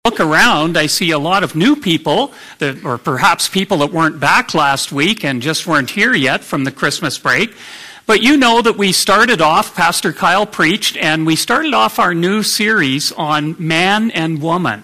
look around, I see a lot of new people, or perhaps people that weren't back last week and just weren't here yet from the Christmas break. But you know that we started off, Pastor Kyle preached, and we started off our new series on man and woman.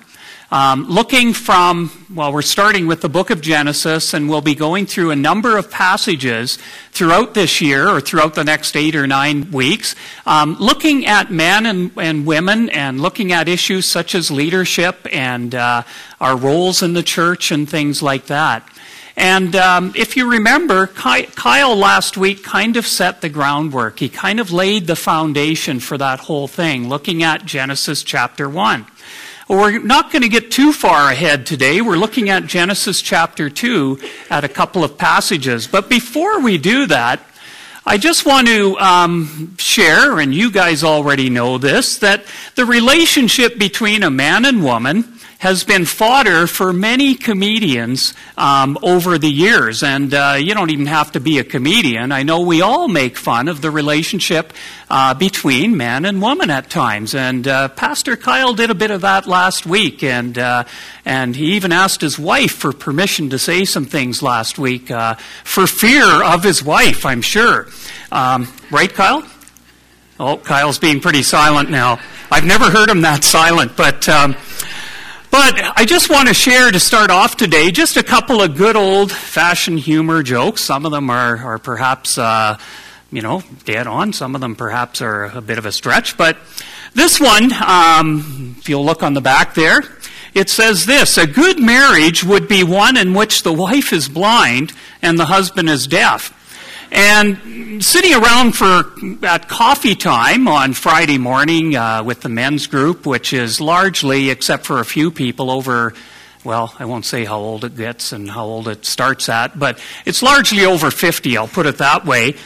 We're starting with the book of Genesis, and we'll be going through a number of passages throughout this year, or throughout the next 8 or 9 weeks, looking at men and women, and looking at issues such as leadership and our roles in the church and things like that. And if you remember, Kyle last week kind of set the groundwork. He kind of laid the foundation for that whole thing, looking at Genesis chapter 1. Well, we're not going to get too far ahead today. We're looking at Genesis chapter 2 at a couple of passages. But before we do that, I just want to share, and you guys already know this, that the relationship between a man and woman has been fodder for many comedians over the years. And you don't even have to be a comedian. I know we all make fun of the relationship between man and woman at times. And Pastor Kyle did a bit of that last week. And he even asked his wife for permission to say some things last week for fear of his wife, I'm sure. Right, Kyle? Oh, Kyle's being pretty silent now. I've never heard him that silent, but I just want to share, to start off today, just a couple of good old-fashioned humor jokes. Some of them are perhaps, dead on. Some of them perhaps are a bit of a stretch. But this one, if you'll look on the back there, it says this: a good marriage would be one in which the wife is blind and the husband is deaf. And sitting around at coffee time on Friday morning with the men's group, which is largely, except for a few people over, well, I won't say how old it gets and how old it starts at, but it's largely over 50, I'll put it that way.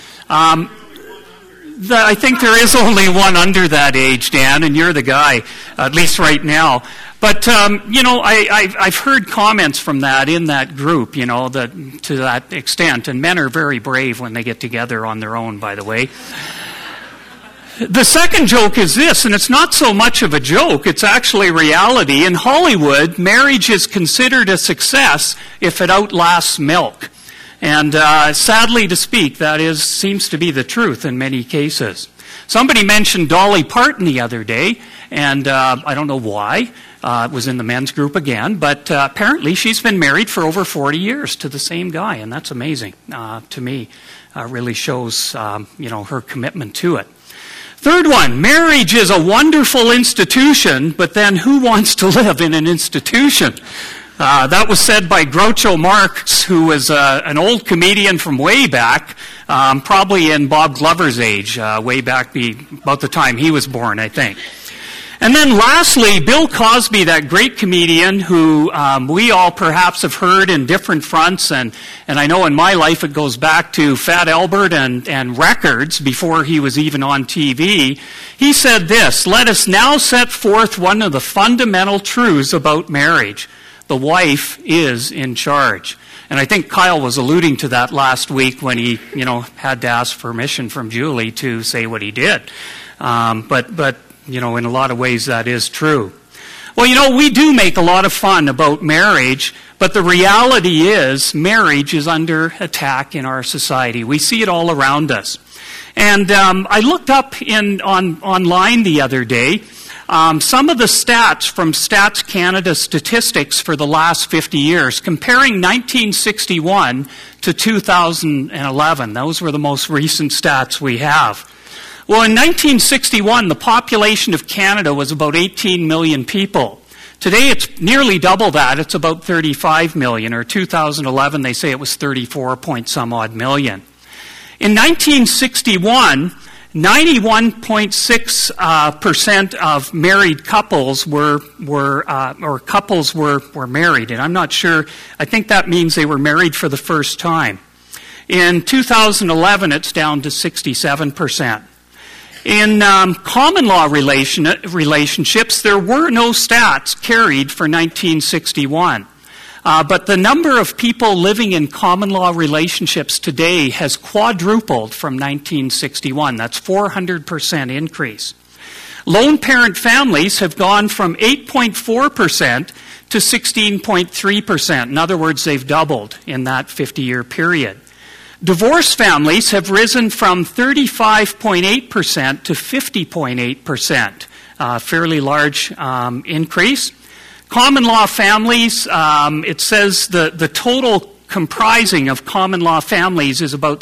I think there is only one under that age, Dan, and you're the guy, at least right now. But, I've heard comments from that in that group, to that extent. And men are very brave when they get together on their own, by the way. The second joke is this, and it's not so much of a joke, it's actually reality. In Hollywood, marriage is considered a success if it outlasts milk. And sadly to speak, that seems to be the truth in many cases. Somebody mentioned Dolly Parton the other day, and I don't know why. It was in the men's group again, but apparently she's been married for over 40 years to the same guy, and that's amazing to me. Really shows, her commitment to it. Third one, marriage is a wonderful institution, but then who wants to live in an institution? That was said by Groucho Marx, who was an old comedian from way back, probably in Bob Glover's age, way back about the time he was born, I think. And then lastly, Bill Cosby, that great comedian who we all perhaps have heard in different fronts, and I know in my life it goes back to Fat Albert and records before he was even on TV. He said this: "Let us now set forth one of the fundamental truths about marriage. The wife is in charge." And I think Kyle was alluding to that last week when he, had to ask permission from Julie to say what he did. But in a lot of ways that is true. Well, we do make a lot of fun about marriage, but the reality is marriage is under attack in our society. We see it all around us. And I looked up online the other day some of the stats from Stats Canada statistics for the last 50 years, comparing 1961 to 2011. Those were the most recent stats we have. Well, in 1961, the population of Canada was about 18 million people. Today, it's nearly double that. It's about 35 million, or 2011, they say it was 34 point some odd million. In 1961, 91.6% of married couples were married, and I'm not sure. I think that means they were married for the first time. In 2011, it's down to 67%. In common law relationships, there were no stats carried for 1961. But the number of people living in common law relationships today has quadrupled from 1961. That's 400% increase. Lone parent families have gone from 8.4% to 16.3%. In other words, they've doubled in that 50-year period. Divorced families have risen from 35.8% to 50.8%, a fairly large increase. Common law families, it says the total comprising of common law families is about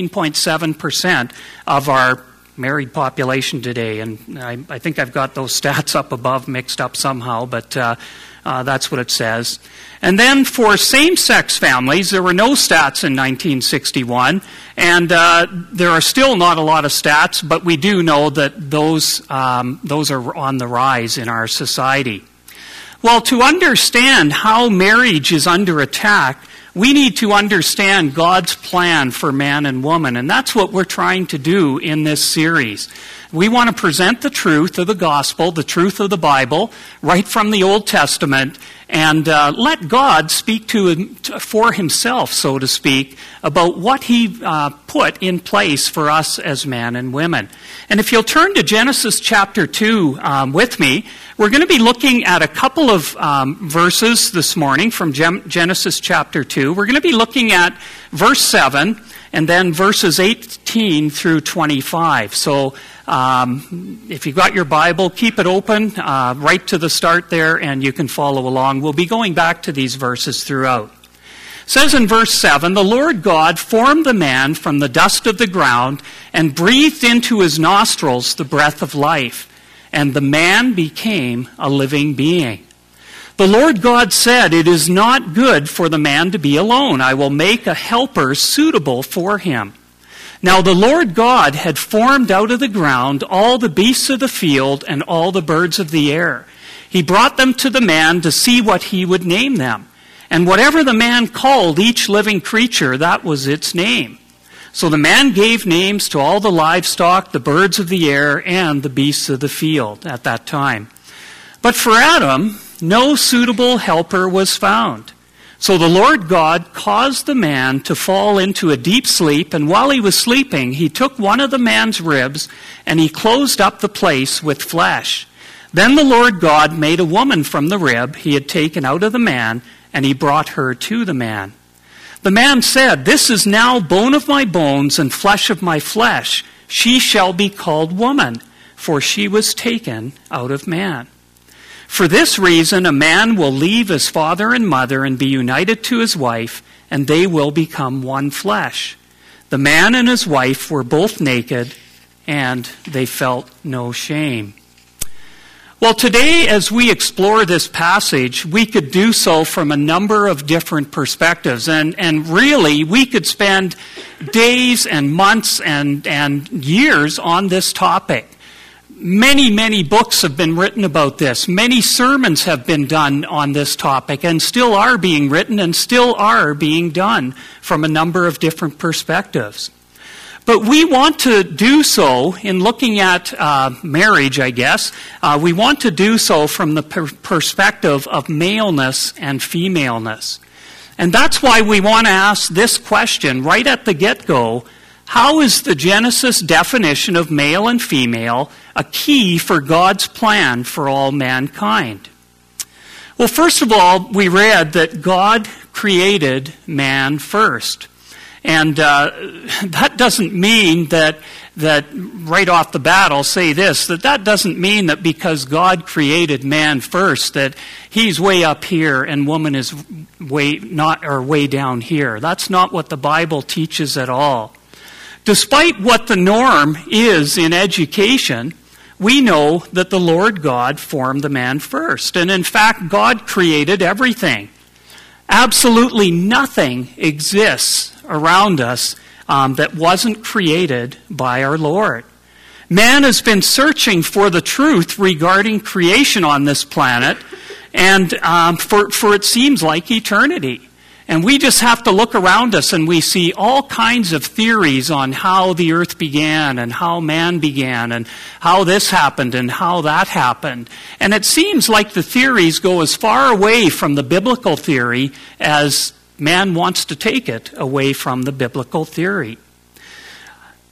16.7% of our married population today. And I think I've got those stats up above mixed up somehow, but that's what it says. And then for same-sex families, there were no stats in 1961, and there are still not a lot of stats, but we do know that those are on the rise in our society. Well, to understand how marriage is under attack, we need to understand God's plan for man and woman, and that's what we're trying to do in this series. We want to present the truth of the gospel, the truth of the Bible, right from the Old Testament, and let God speak for himself, so to speak, about what he put in place for us as men and women. And if you'll turn to Genesis chapter 2 with me, we're going to be looking at a couple of verses this morning from Genesis chapter 2. We're going to be looking at verse 7 and then verses 18 through 25. So if you've got your Bible, keep it open right to the start there, and you can follow along. We'll be going back to these verses throughout. It says in verse 7, "The Lord God formed the man from the dust of the ground and breathed into his nostrils the breath of life, and the man became a living being. The Lord God said, 'It is not good for the man to be alone. I will make a helper suitable for him.' Now the Lord God had formed out of the ground all the beasts of the field and all the birds of the air. He brought them to the man to see what he would name them. And whatever the man called each living creature, that was its name. So the man gave names to all the livestock, the birds of the air, and the beasts of the field at that time. But for Adam, no suitable helper was found. So the Lord God caused the man to fall into a deep sleep, and while he was sleeping, he took one of the man's ribs, and he closed up the place with flesh. Then the Lord God made a woman from the rib he had taken out of the man, and he brought her to the man. The man said, 'This is now bone of my bones and flesh of my flesh. She shall be called woman, for she was taken out of man.' For this reason, a man will leave his father and mother and be united to his wife, and they will become one flesh. The man and his wife were both naked, and they felt no shame." Well, today, as we explore this passage, we could do so from a number of different perspectives. And really, we could spend days and months and years on this topic. Many, many books have been written about this. Many sermons have been done on this topic and still are being written and still are being done from a number of different perspectives. But we want to do so in looking at marriage, I guess. We want to do so from the perspective of maleness and femaleness. And that's why we want to ask this question right at the get-go. How is the Genesis definition of male and female a key for God's plan for all mankind? Well, first of all, we read that God created man first. And that doesn't mean that right off the bat, I'll say this, that doesn't mean that because God created man first, that he's way up here and woman is way down here. That's not what the Bible teaches at all. Despite what the norm is in education, we know that the Lord God formed the man first. And in fact, God created everything. Absolutely nothing exists around us that wasn't created by our Lord. Man has been searching for the truth regarding creation on this planet, and for it seems like eternity. And we just have to look around us and we see all kinds of theories on how the earth began and how man began and how this happened and how that happened. And it seems like the theories go as far away from the biblical theory as man wants to take it away from the biblical theory.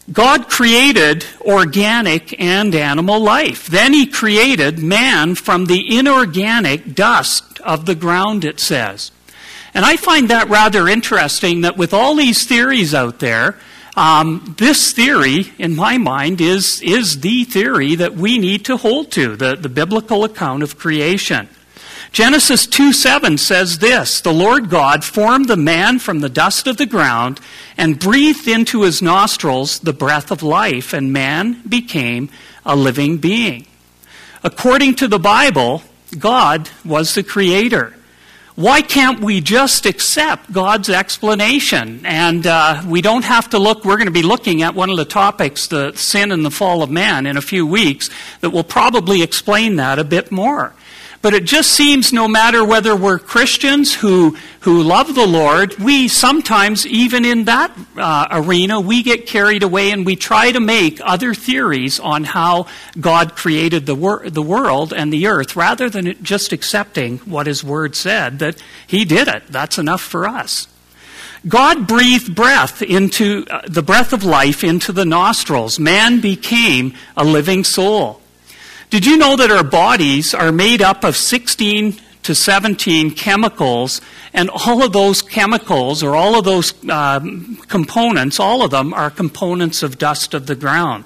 God created organic and animal life. Then he created man from the inorganic dust of the ground, it says. And I find that rather interesting that with all these theories out there, this theory, in my mind, is the theory that we need to hold to, the biblical account of creation. Genesis 2:7 says this, "The Lord God formed the man from the dust of the ground and breathed into his nostrils the breath of life, and man became a living being." According to the Bible, God was the creator. Why can't we just accept God's explanation? And we don't have to look, we're going to be looking at one of the topics, the sin and the fall of man, in a few weeks, that will probably explain that a bit more. But it just seems no matter whether we're Christians who love the Lord, we sometimes, even in that arena, we get carried away and we try to make other theories on how God created the world and the earth, rather than just accepting what His Word said, that He did it. That's enough for us. God breathed breath into the breath of life into the nostrils. Man became a living soul. Did you know that our bodies are made up of 16 to 17 chemicals, and all of those chemicals, or all of those components, all of them are components of dust of the ground?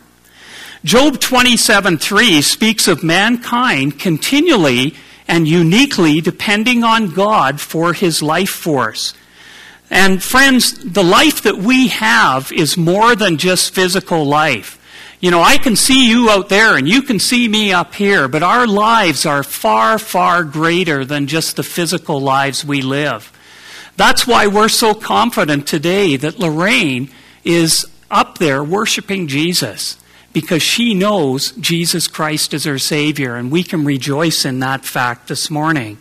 Job 27:3 speaks of mankind continually and uniquely depending on God for his life force. And friends, the life that we have is more than just physical life. You know, I can see you out there and you can see me up here, but our lives are far, far greater than just the physical lives we live. That's why we're so confident today that Lorraine is up there worshiping Jesus, because she knows Jesus Christ is her Savior, and we can rejoice in that fact this morning.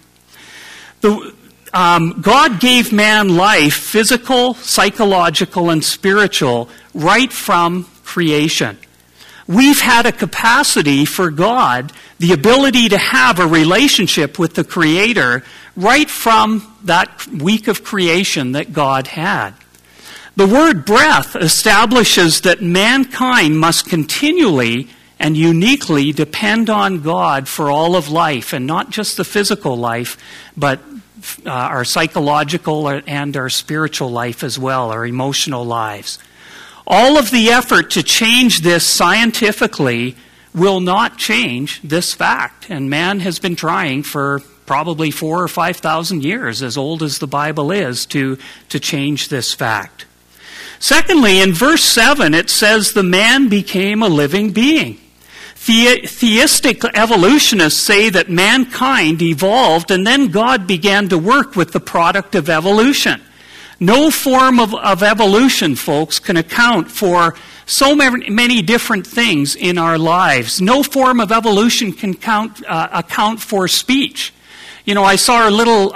God gave man life, physical, psychological, and spiritual, right from creation. We've had a capacity for God, the ability to have a relationship with the Creator, right from that week of creation that God had. The word breath establishes that mankind must continually and uniquely depend on God for all of life, and not just the physical life, but our psychological and our spiritual life as well, our emotional lives. All of the effort to change this scientifically will not change this fact. And man has been trying for probably 4,000 or 5,000 years, as old as the Bible is, to change this fact. Secondly, in verse 7, it says the man became a living being. Theistic evolutionists say that mankind evolved and then God began to work with the product of evolution. No form of evolution, folks, can account for so many different things in our lives. No form of evolution can account for speech. You know, I saw our little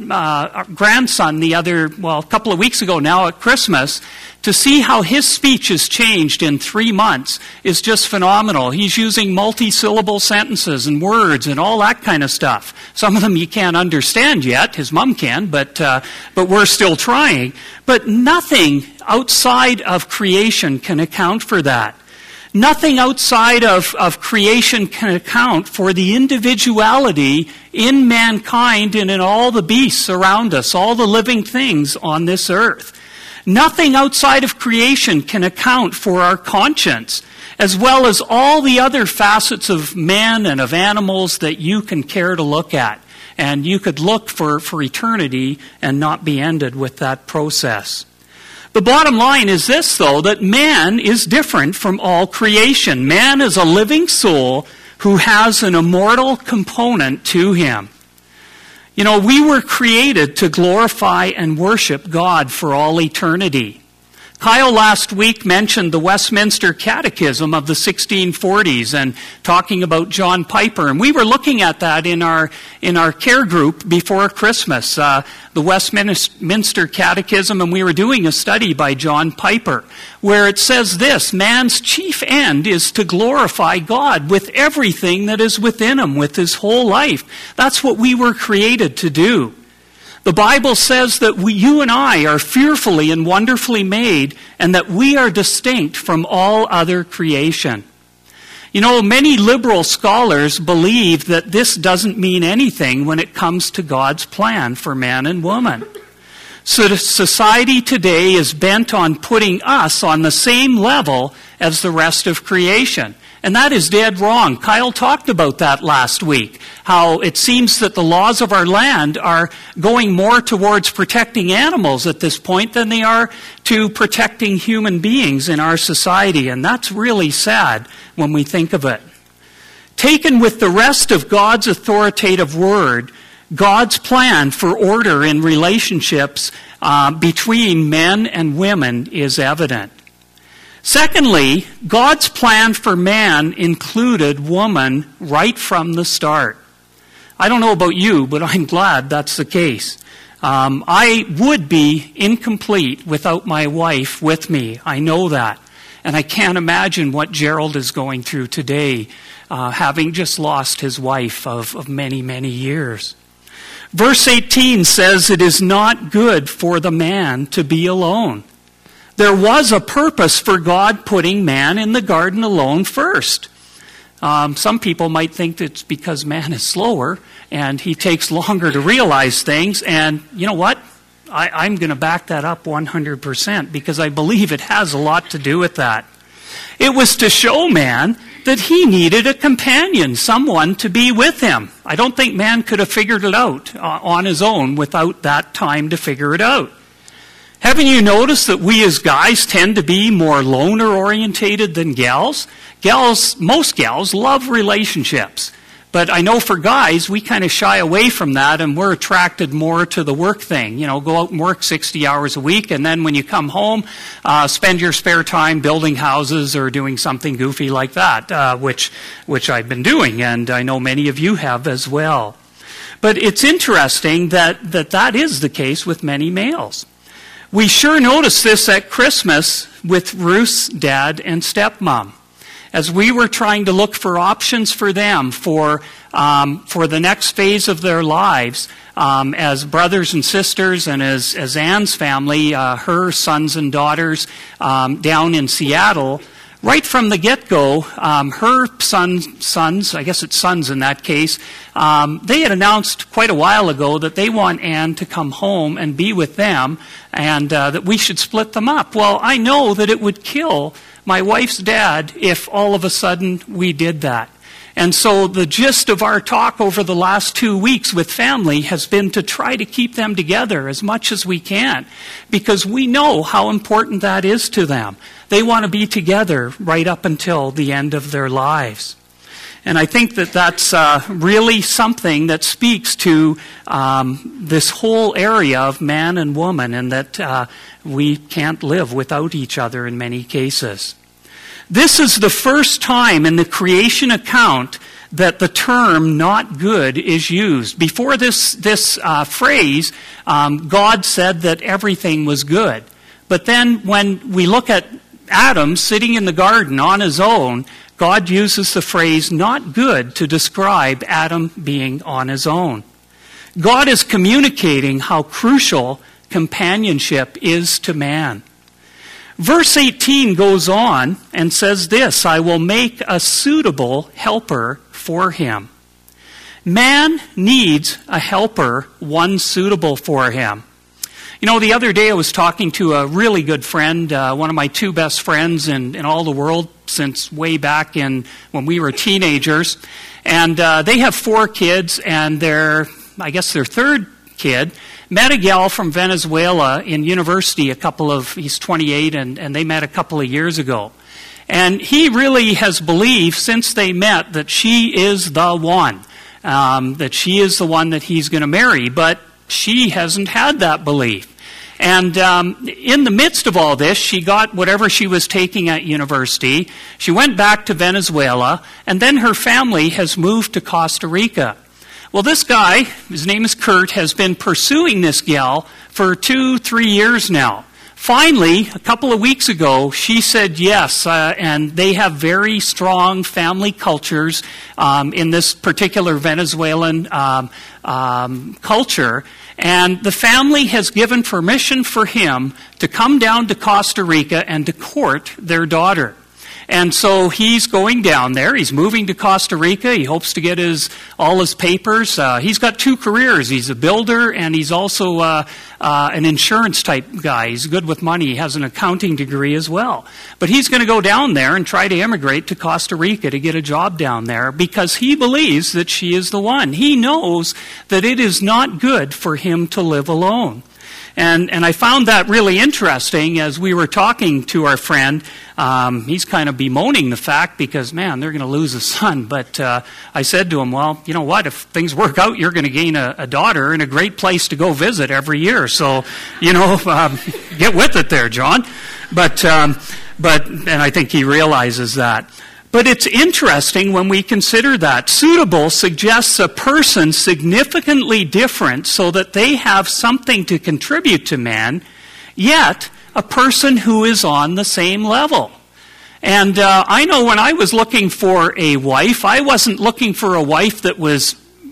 grandson a couple of weeks ago now at Christmas. To see how his speech has changed in 3 months is just phenomenal. He's using multi-syllable sentences and words and all that kind of stuff. Some of them you can't understand yet. His mom can, but we're still trying. But nothing outside of creation can account for that. Nothing outside of creation can account for the individuality in mankind and in all the beasts around us, all the living things on this earth. Nothing outside of creation can account for our conscience, as well as all the other facets of man and of animals that you can care to look at. And you could look for eternity and not be ended with that process. The bottom line is this, though, that man is different from all creation. Man is a living soul who has an immortal component to him. You know, we were created to glorify and worship God for all eternity. Kyle last week mentioned the Westminster Catechism of the 1640s and talking about John Piper. And we were looking at that in our care group before Christmas, the Westminster Catechism, and we were doing a study by John Piper where it says this: man's chief end is to glorify God with everything that is within him, with his whole life. That's what we were created to do. The Bible says that you and I are fearfully and wonderfully made, and that we are distinct from all other creation. You know, many liberal scholars believe that this doesn't mean anything when it comes to God's plan for man and woman. So society today is bent on putting us on the same level as the rest of creation. And that is dead wrong. Kyle talked about that last week, how it seems that the laws of our land are going more towards protecting animals at this point than they are to protecting human beings in our society. And that's really sad when we think of it. Taken with the rest of God's authoritative word, God's plan for order in relationships between men and women is evident. Secondly, God's plan for man included woman right from the start. I don't know about you, but I'm glad that's the case. I would be incomplete without my wife with me. I know that. And I can't imagine what Gerald is going through today, having just lost his wife of many, many years. Verse 18 says, "It is not good for the man to be alone." There was a purpose for God putting man in the garden alone first. Some people might think it's because man is slower and he takes longer to realize things. And you know what? I'm going to back that up 100% because I believe it has a lot to do with that. It was to show man that he needed a companion, someone to be with him. I don't think man could have figured it out on his own without that time to figure it out. Haven't you noticed that we as guys tend to be more loner-orientated than gals? Most gals love relationships. But I know for guys, we kind of shy away from that and we're attracted more to the work thing. You know, go out and work 60 hours a week and then when you come home, spend your spare time building houses or doing something goofy like that, which I've been doing and I know many of you have as well. But it's interesting that is the case with many males. We sure noticed this at Christmas with Ruth's dad and stepmom. As we were trying to look for options for them for the next phase of their lives, as brothers and sisters and as Anne's family, her sons and daughters down in Seattle, right from the get-go, her sons, I guess it's sons in that case, they had announced quite a while ago that they want Anne to come home and be with them and that we should split them up. Well, I know that it would kill my wife's dad if all of a sudden we did that. And so the gist of our talk over the last 2 weeks with family has been to try to keep them together as much as we can because we know how important that is to them. They want to be together right up until the end of their lives. And I think that that's really something that speaks to this whole area of man and woman and that we can't live without each other in many cases. This is the first time in the creation account that the term "not good" is used. Before this phrase, God said that everything was good. But then when we look at Adam sitting in the garden on his own, God uses the phrase "not good" to describe Adam being on his own. God is communicating how crucial companionship is to man. Verse 18 goes on and says this, "I will make a suitable helper for him." Man needs a helper, one suitable for him. You know, the other day I was talking to a really good friend, one of my two best friends in all the world since way back when we were teenagers. And they have 4 kids, and their third kid met a gal from Venezuela in university he's 28, and they met a couple of years ago. And he really has believed since they met that she is the one, that she is the one that he's going to marry. But she hasn't had that belief. And in the midst of all this, she got whatever she was taking at university. She went back to Venezuela, and then her family has moved to Costa Rica. Well, this guy, his name is Kurt, has been pursuing this gal for 2-3 years now. Finally, a couple of weeks ago, she said yes, and they have very strong family cultures in this particular Venezuelan culture. And the family has given permission for him to come down to Costa Rica and to court their daughter. And so he's going down there. He's moving to Costa Rica. He hopes to get all his papers. He's got two careers. He's a builder, and he's also an insurance type guy. He's good with money. He has an accounting degree as well. But he's going to go down there and try to immigrate to Costa Rica to get a job down there because he believes that she is the one. He knows that it is not good for him to live alone. And I found that really interesting as we were talking to our friend. He's kind of bemoaning the fact because, man, they're going to lose a son. But I said to him, well, you know what? If things work out, you're going to gain a daughter and a great place to go visit every year. So, get with it there, John. But and I think he realizes that. But it's interesting when we consider that. Suitable suggests a person significantly different so that they have something to contribute to man, yet a person who is on the same level. And I know when I was looking for a wife, I wasn't looking for a wife that was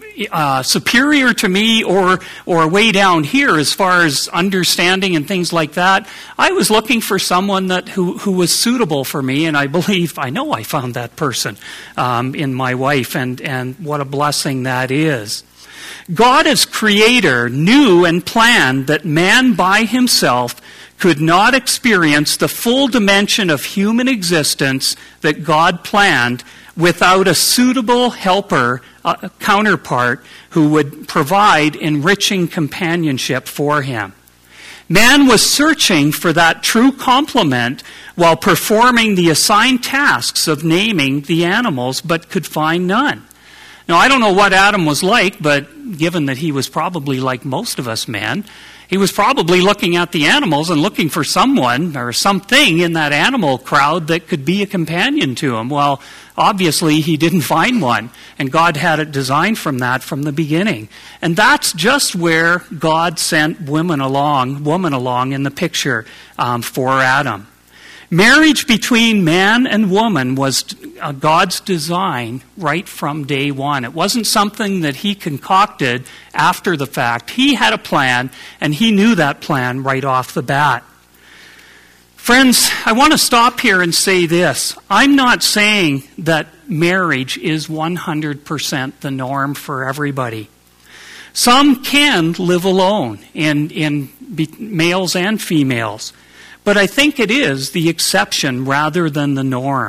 superior to me or way down here as far as understanding and things like that. I was looking for someone who was suitable for me, and I know I found that person in my wife, and what a blessing that is. God as creator knew and planned that man by himself could not experience the full dimension of human existence that God planned without a suitable helper, counterpart, who would provide enriching companionship for him. Man was searching for that true complement while performing the assigned tasks of naming the animals, but could find none. Now, I don't know what Adam was like, but given that he was probably like most of us men, he was probably looking at the animals and looking for someone or something in that animal crowd that could be a companion to him. Well, obviously he didn't find one, and God had it designed from the beginning. And that's just where God sent woman along in the picture for Adam. Marriage between man and woman was God's design right from day one. It wasn't something that he concocted after the fact. He had a plan, and he knew that plan right off the bat. Friends, I want to stop here and say this. I'm not saying that marriage is 100% the norm for everybody. Some can live alone, in males and females. But I think it is the exception rather than the norm.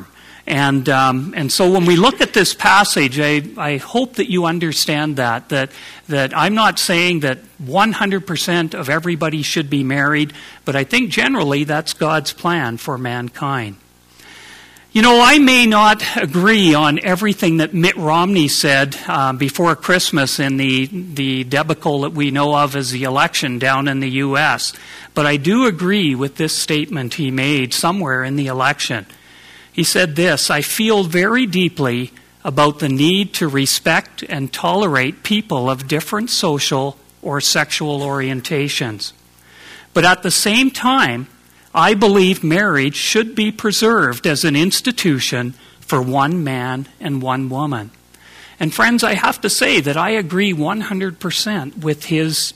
And so when we look at this passage, I hope that you understand that I'm not saying that 100% of everybody should be married, but I think generally that's God's plan for mankind. You know, I may not agree on everything that Mitt Romney said before Christmas in the debacle that we know of as the election down in the U.S., but I do agree with this statement he made somewhere in the election. He said this: I feel very deeply about the need to respect and tolerate people of different social or sexual orientations. But at the same time, I believe marriage should be preserved as an institution for one man and one woman. And friends, I have to say that I agree 100% with his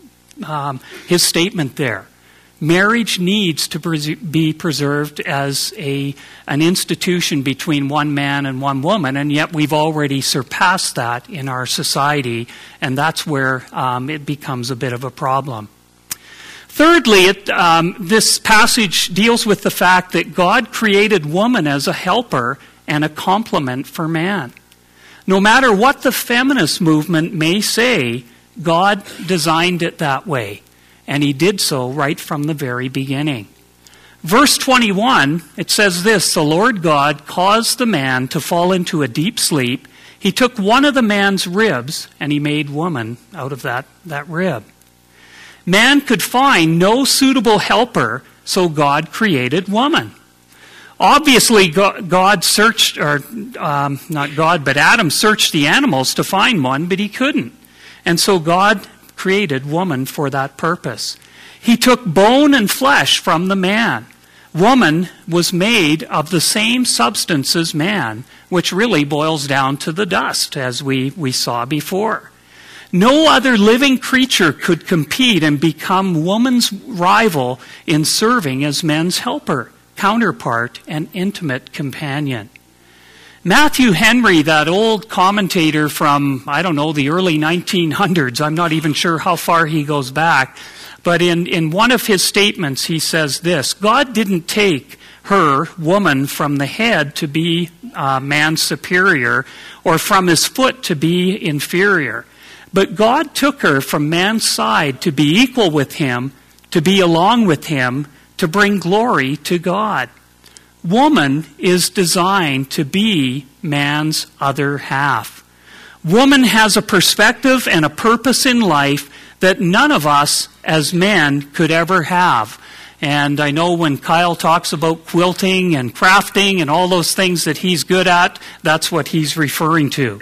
statement there. Marriage needs to be preserved as an institution between one man and one woman, and yet we've already surpassed that in our society, and that's where it becomes a bit of a problem. Thirdly, this passage deals with the fact that God created woman as a helper and a complement for man. No matter what the feminist movement may say, God designed it that way, and he did so right from the very beginning. Verse 21, it says this: the Lord God caused the man to fall into a deep sleep. He took one of the man's ribs, and he made woman out of that rib. Man could find no suitable helper, so God created woman. Obviously, God searched, or not God, but Adam searched the animals to find one, but he couldn't. And so God created woman for that purpose. He took bone and flesh from the man. Woman was made of the same substance as man, which really boils down to the dust, as we saw before. No other living creature could compete and become woman's rival in serving as men's helper, counterpart, and intimate companion. Matthew Henry, that old commentator from, the early 1900s, I'm not even sure how far he goes back, but in one of his statements he says this: God didn't take her, woman, from the head to be man's superior, or from his foot to be inferior. But God took her from man's side to be equal with him, to be along with him, to bring glory to God. Woman is designed to be man's other half. Woman has a perspective and a purpose in life that none of us as men could ever have. And I know when Kyle talks about quilting and crafting and all those things that he's good at, that's what he's referring to.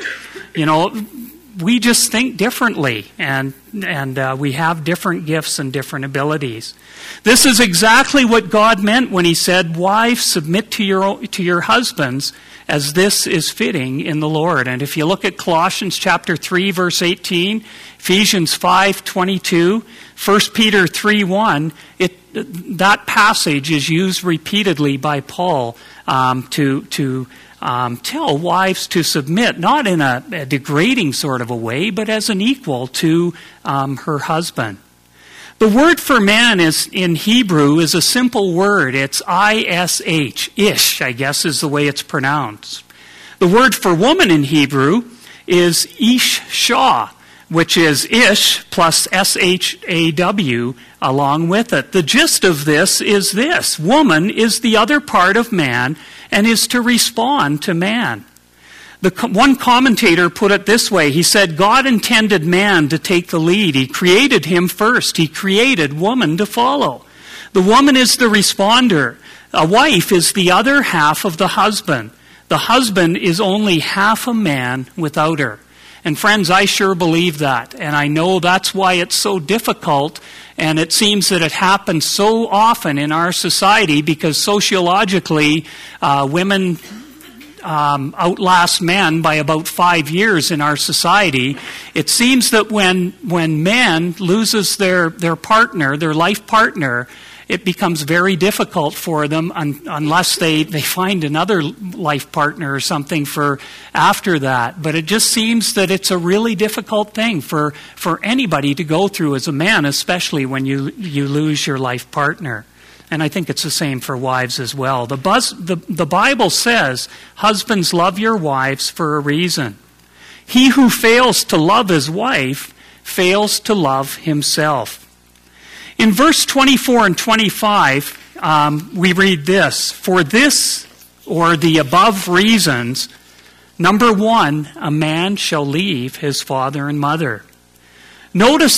We just think differently, and we have different gifts and different abilities. This is exactly what God meant when he said, "Wives, submit to your husbands, as this is fitting in the Lord." And if you look at Colossians chapter 3, verse 18, Ephesians 5:22, 1 Peter 3:1, that passage is used repeatedly by Paul to tell wives to submit, not in a degrading sort of a way, but as an equal to her husband. The word for man in Hebrew is a simple word. It's ish, ish, I guess is the way it's pronounced. The word for woman in Hebrew is ish-shah, which is ish plus shaw along with it. The gist of this is this: woman is the other part of man and is to respond to man. One commentator put it this way. He said, God intended man to take the lead. He created him first. He created woman to follow. The woman is the responder. A wife is the other half of the husband. The husband is only half a man without her. And friends, I sure believe that. And I know that's why it's so difficult. And it seems that it happens so often in our society because sociologically, women outlast men by about 5 years in our society. It seems that when men loses their partner, their life partner, it becomes very difficult for them unless they find another life partner or something for after that. But it just seems that it's a really difficult thing for anybody to go through as a man, especially when you lose your life partner. And I think it's the same for wives as well. The Bible says, husbands, love your wives for a reason. He who fails to love his wife fails to love himself. In verse 24 and 25, we read this: for this, or the above reasons, number one, a man shall leave his father and mother. Notice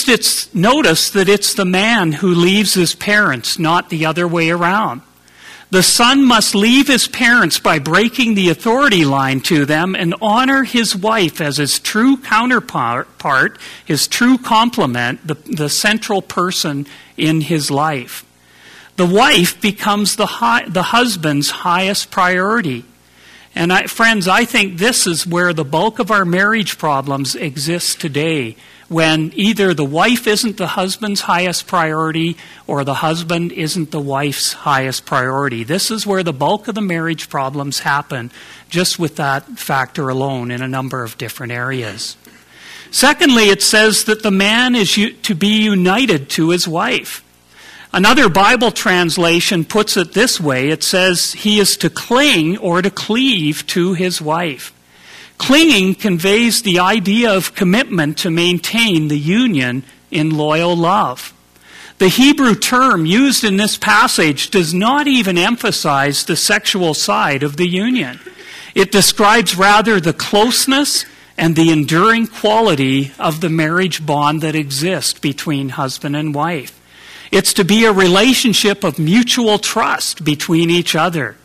that it's the man who leaves his parents, not the other way around. The son must leave his parents by breaking the authority line to them and honor his wife as his true counterpart, his true complement, the central person in his life. The wife becomes the husband's highest priority. And friends, I think this is where the bulk of our marriage problems exist today, when either the wife isn't the husband's highest priority or the husband isn't the wife's highest priority. This is where the bulk of the marriage problems happen, just with that factor alone in a number of different areas. Secondly, it says that the man is to be united to his wife. Another Bible translation puts it this way. It says he is to cling or to cleave to his wife. Clinging conveys the idea of commitment to maintain the union in loyal love. The Hebrew term used in this passage does not even emphasize the sexual side of the union. It describes rather the closeness and the enduring quality of the marriage bond that exists between husband and wife. It's to be a relationship of mutual trust between each other.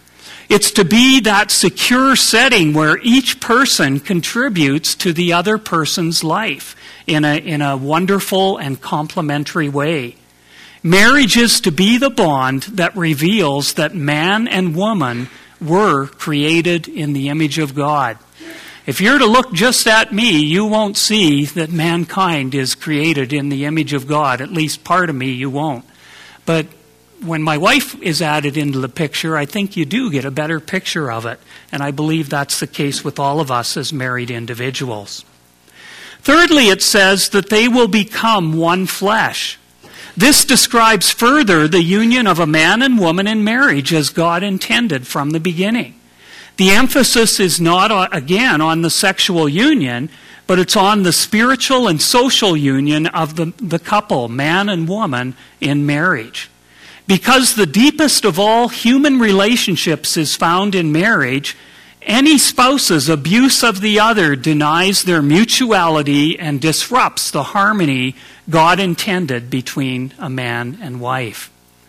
It's to be that secure setting where each person contributes to the other person's life in a wonderful and complementary way. Marriage is to be the bond that reveals that man and woman were created in the image of God. If you're to look just at me, you won't see that mankind is created in the image of God. At least part of me you won't. But when my wife is added into the picture, I think you do get a better picture of it. And I believe that's the case with all of us as married individuals. Thirdly, it says that they will become one flesh. This describes further the union of a man and woman in marriage as God intended from the beginning. The emphasis is not, again, on the sexual union, but it's on the spiritual and social union of the couple, man and woman, in marriage. Because the deepest of all human relationships is found in marriage, any spouse's abuse of the other denies their mutuality and disrupts the harmony God intended between a man and wife.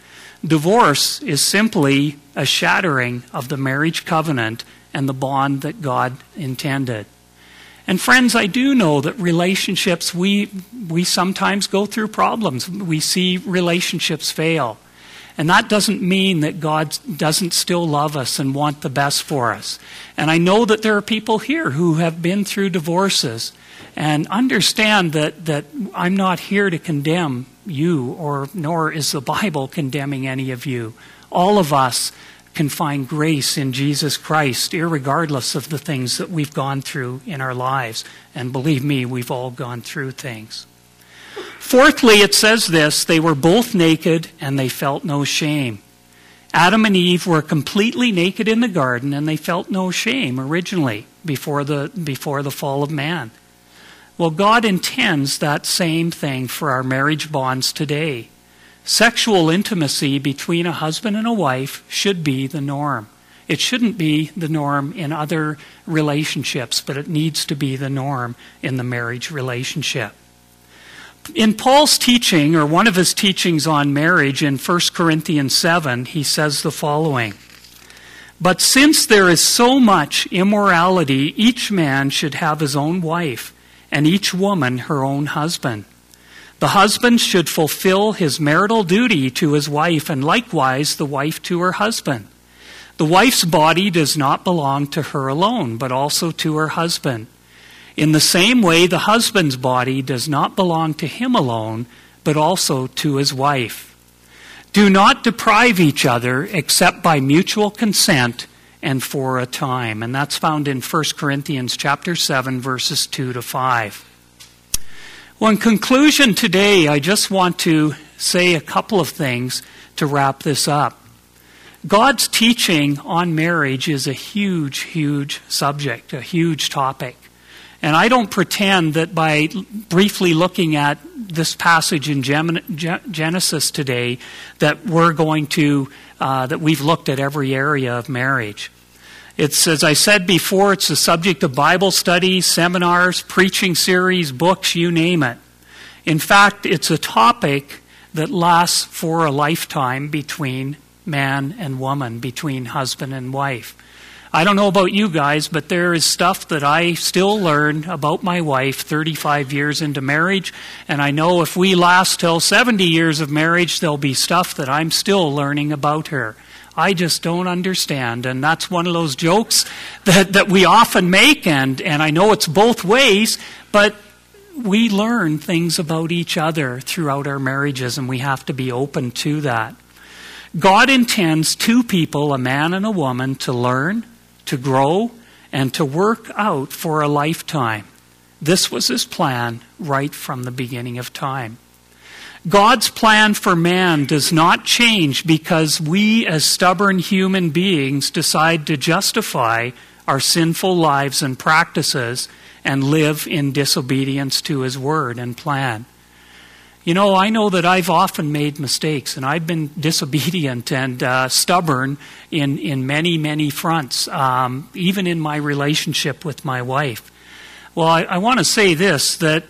Divorce is simply a shattering of the marriage covenant and the bond that God intended. And friends, I do know that relationships, we sometimes go through problems. We see relationships fail. And that doesn't mean that God doesn't still love us and want the best for us. And I know that there are people here who have been through divorces and understand that I'm not here to condemn you, nor is the Bible condemning any of you. All of us can find grace in Jesus Christ, irregardless of the things that we've gone through in our lives. And believe me, we've all gone through things. Fourthly, it says this, they were both naked and they felt no shame. Adam and Eve were completely naked in the garden and they felt no shame originally before the fall of man. Well, God intends that same thing for our marriage bonds today. Sexual intimacy between a husband and a wife should be the norm. It shouldn't be the norm in other relationships, but it needs to be the norm in the marriage relationship. In Paul's teaching, or one of his teachings on marriage in 1 Corinthians 7, he says the following, "But since there is so much immorality, each man should have his own wife, and each woman her own husband. The husband should fulfill his marital duty to his wife, and likewise the wife to her husband. The wife's body does not belong to her alone, but also to her husband. In the same way, the husband's body does not belong to him alone, but also to his wife. Do not deprive each other except by mutual consent and for a time." And that's found in 1 Corinthians chapter 7, verses 2 to 5. Well, in conclusion today, I just want to say a couple of things to wrap this up. God's teaching on marriage is a huge, huge subject, a huge topic. And I don't pretend that by briefly looking at this passage in Genesis today that we're going to, that we've looked at every area of marriage. It's, as I said before, it's the subject of Bible studies, seminars, preaching series, books, you name it. In fact, it's a topic that lasts for a lifetime between man and woman, between husband and wife. I don't know about you guys, but there is stuff that I still learn about my wife 35 years into marriage, and I know if we last till 70 years of marriage, there'll be stuff that I'm still learning about her. I just don't understand, and that's one of those jokes that we often make, and I know it's both ways, but we learn things about each other throughout our marriages, and we have to be open to that. God intends two people, a man and a woman, to learn, to grow, and to work out for a lifetime. This was his plan right from the beginning of time. God's plan for man does not change because we as stubborn human beings decide to justify our sinful lives and practices and live in disobedience to his word and plan. You know, I know that I've often made mistakes, and I've been disobedient and stubborn in many, many fronts, even in my relationship with my wife. Well, I want to say this, that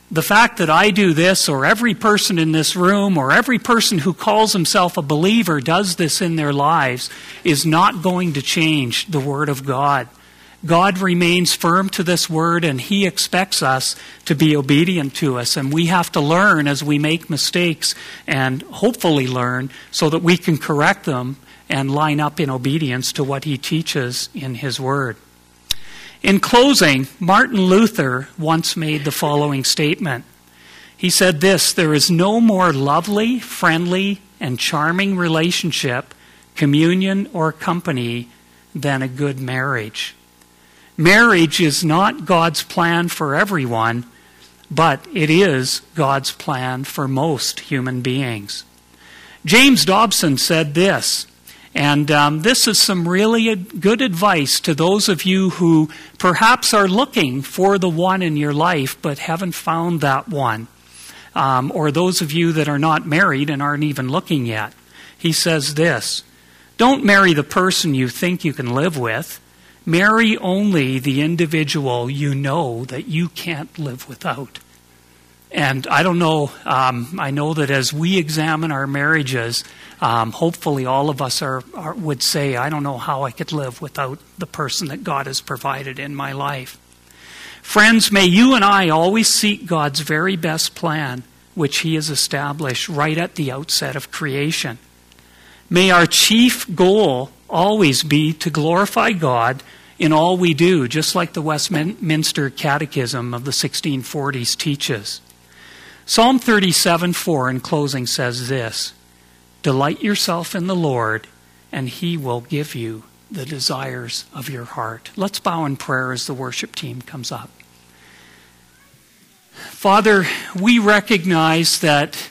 The fact that I do this, or every person in this room, or every person who calls himself a believer does this in their lives, is not going to change the Word of God. God remains firm to this Word, and He expects us to be obedient to us. And we have to learn as we make mistakes, and hopefully learn so that we can correct them and line up in obedience to what He teaches in His Word. In closing, Martin Luther once made the following statement. He said this: "There is no more lovely, friendly, and charming relationship, communion, or company than a good marriage." Marriage is not God's plan for everyone, but it is God's plan for most human beings. James Dobson said this, and this is some really good advice to those of you who perhaps are looking for the one in your life but haven't found that one, or those of you that are not married and aren't even looking yet. He says this: "Don't marry the person you think you can live with. Marry only the individual you know that you can't live without." And I don't know, I know that as we examine our marriages, hopefully all of us would say, I don't know how I could live without the person that God has provided in my life. Friends, may you and I always seek God's very best plan, which He has established right at the outset of creation. May our chief goal always be to glorify God in all we do, just like the Westminster Catechism of the 1640s teaches. Psalm 37:4 in closing says this: "Delight yourself in the Lord, and He will give you the desires of your heart." Let's bow in prayer as the worship team comes up. Father, we recognize that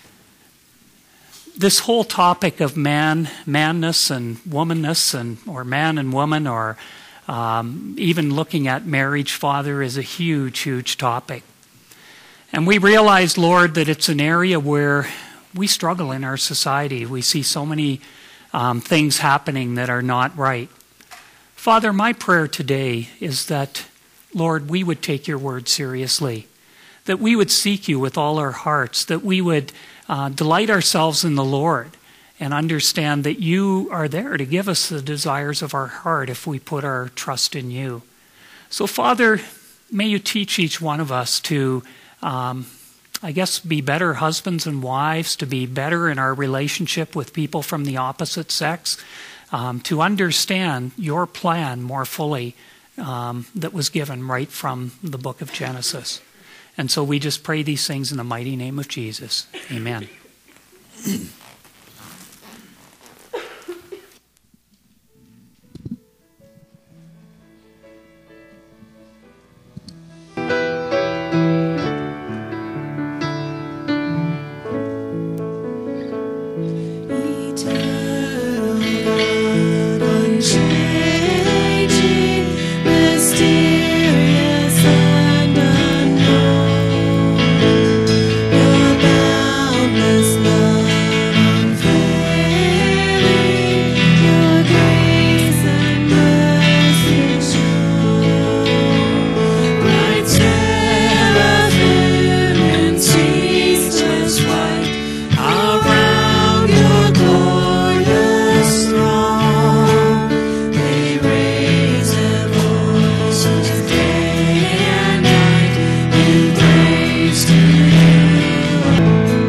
this whole topic of manness and womanness, or man and woman, or even looking at marriage, Father, is a huge, huge topic. And we realize, Lord, that it's an area where we struggle in our society. We see so many things happening that are not right. Father, my prayer today is that, Lord, we would take your word seriously, that we would seek you with all our hearts, that we would delight ourselves in the Lord and understand that you are there to give us the desires of our heart if we put our trust in you. So, Father, may you teach each one of us to be better husbands and wives, to be better in our relationship with people from the opposite sex, to understand your plan more fully that was given right from the book of Genesis. And so we just pray these things in the mighty name of Jesus. Amen.